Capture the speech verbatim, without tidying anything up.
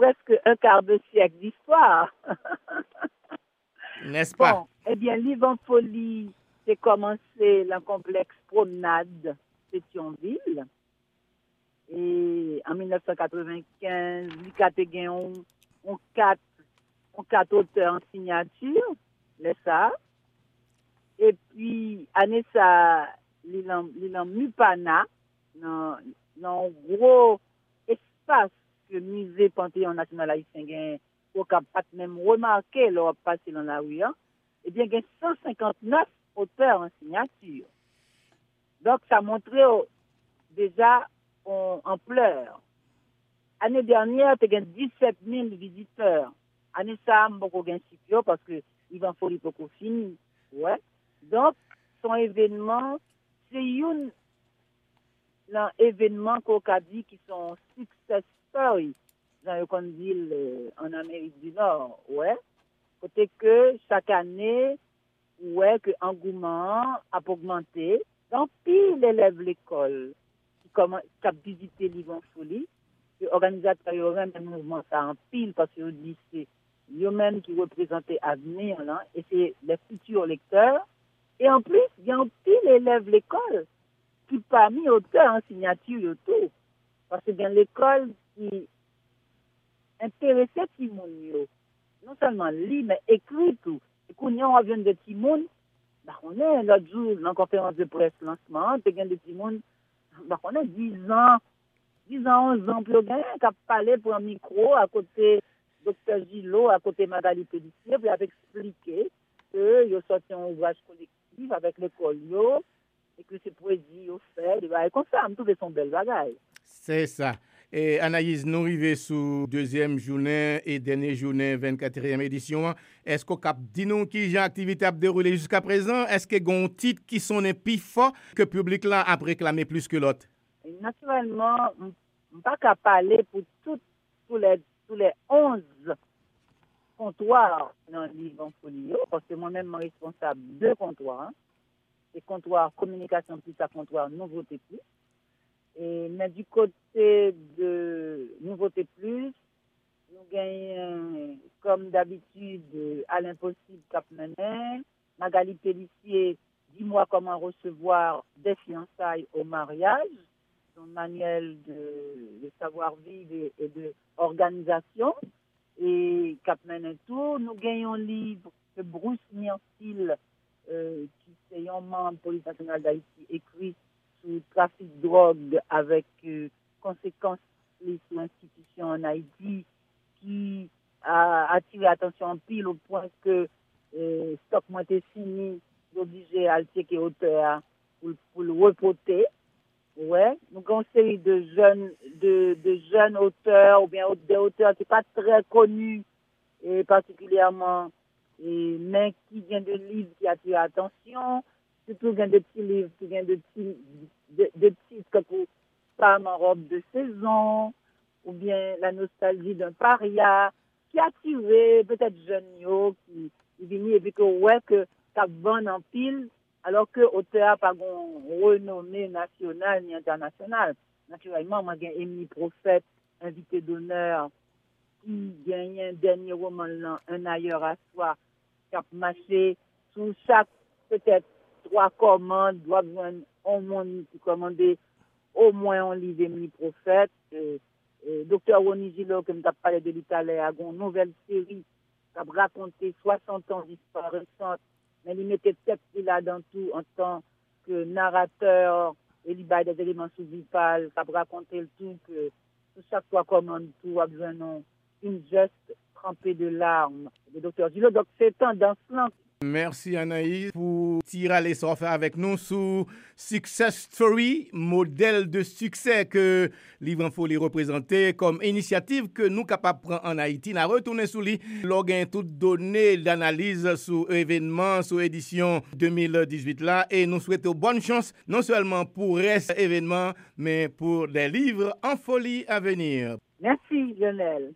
presque un quart de siècle d'histoire. N'est-ce pas? Bon, eh bien, Livre en folie, c'est commencé le complexe Promenade de Thionville. Et en mille neuf cent quatre-vingt-quinze, il y a gagné un quatre, un quatre auteurs en signature, les ça. Et puis, année ça, il en Mupana, dans un gros espace que le musée Panthéon National Haïtien pour qu'on pas même remarquer leur passé dans la rue, hein, eh bien, il y a cent cinquante-neuf auteurs en signature. Donc, ça montrait oh, déjà en ampleur. L'année dernière, il y a dix-sept mille visiteurs. Année ça, beaucoup de gains parce que il en faut les beaucoup fini. Ouais. Donc, son événement, c'est un, un événement qu'on a dit qui sont success story dans le condil euh, en Amérique du Nord. Ouais. Côté que chaque année, ouais, que l'engouement a augmenté. Donc, pile élève l'école qui commence à visiter l'Yvon Folie. Les organisateurs ont même un mouvement ça en pile parce que c'est eux-mêmes qui représentent l'avenir, là, et c'est les futurs lecteurs. Et en plus, il y a un pile élève l'école qui parmi auteurs en signature et tout. Parce que bien l'école qui intéressait Timoun, non seulement lit, mais écrit tout. Et quand on vient de Timoun, bah, on est l'autre jour, dans la conférence de presse lancement, il y a des Timoun, bah, on a dix ans, dix ans, onze ans, plus rien, qui a parlé pour un micro à côté docteur Gillot, à côté Magali Pellissier, puis avec expliqué que il a sorti un ouvrage collectif avec l'école, et que c'est poésie au fait, et comme ça, tout est son bel bagage. C'est ça. Et Anaïs, nous arrivons sous deuxième journée et dernière journée, vingt-quatrième édition. Est-ce qu'on cap dit nous qui j'ai activité à dérouler jusqu'à présent? Est-ce qu'il y a un titre qui sont les plus forts que le public là a réclamé plus que l'autre? Naturellement, on ne peut pas parler pour tout, tous les tous les onze comptoirs dans le livre en folio, parce que moi-même, je suis responsable de comptoirs. Hein. C'est comptoir communication plus à comptoir nouveauté plus. Et, mais du côté de nouveauté plus, nous gagnons, comme d'habitude, à l'impossible Cap Menet, Magali Pellissier, dis-moi comment recevoir des fiançailles au mariage, son manuel de, de savoir-vivre et, et de organisation. Et Cap Menet tout, nous gagnons un livre que Bruce Myrtil, euh, qui est un membre de la police nationale d'Haïti, écrit sur trafic de drogue avec euh, conséquences sur l'institution en Haïti, qui a attiré l'attention en pile au point que euh, stock m'a été fini, obligé à le checker auteur pour, pour le reporter. Ouais, nous avons une série de jeunes, de, de jeunes auteurs, ou bien des auteurs qui ne sont pas très connus, et particulièrement, et, mais qui viennent de livres qui attirent l'attention, surtout il y a des petits livres, qui viennent de petits, de, de titres pour Femme en robe de saison, ou bien La nostalgie d'un paria, qui attirent peut-être jeunes qui, qui viennent et puis que ouais, que ça bonne en pile, alors que l'auteur n'a pas de renommée nationale ni internationale. Naturellement, moi, j'ai Émilie Prophète, invité d'honneur, qui gagne un dernier roman, Un ailleurs à soi, qui a marché sous chaque, peut-être, trois commandes, doit avoir un monde qui commande au moins un livre d'Émilie Prophète. Euh, euh, docteur Ronnie Gillot, comme tu as parlé de l'Italie, a une nouvelle série qui a raconté soixante ans d'histoire récente, mais il mettait tête là dans tout en tant que narrateur et il y des éléments sous vipal, qui a raconté le tout, que tout chaque fois commande tout a besoin d'une geste trempée de larmes. Le docteur Gillot, donc c'est tendance-là. Merci Anaïs pour tirer l'essor faire avec nous sur Success Story, modèle de succès que Livre en Folie représentait comme initiative que nous capables de prendre en Haïti. Nous retourné sur lui, l'organe toutes données d'analyse sur événement, sur édition deux mille dix-huit là, et nous souhaitons bonne chance non seulement pour reste événement, mais pour des livres en folie à venir. Merci Lionel.